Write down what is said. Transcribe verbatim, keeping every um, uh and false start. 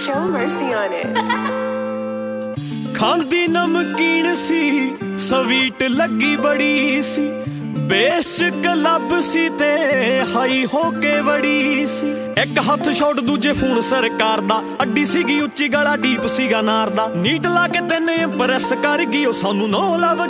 Show mercy on it. ਖਾਂਦੀ ਨਮਕੀਨ ਸੀ sweet ਲੱਗੀ ਬੜੀ ਸੀ ਬੇਸ ਚ ਕਲੱਬ ਸੀ ਤੇ ਹਾਈ ਹੋ ਕੇ ਵੜੀ ਸੀ ਇੱਕ ਹੱਥ ਛੋਟ ਦੂਜੇ ਫੋਨ ਸਰਕਾਰ ਦਾ ਅੱਡੀ ਸੀਗੀ ਉੱਚੀ ਗਲਾ ਡੀਪ ਸੀਗਾ ਨਾਰ ਦਾ ਨੀਟ ਲਾ ਕੇ ਤੈਨੇ ਇੰਪ੍ਰੈਸ ਕਰ ਗਈ ਉਹ ਸਾਨੂੰ ਨੋ ਲਵ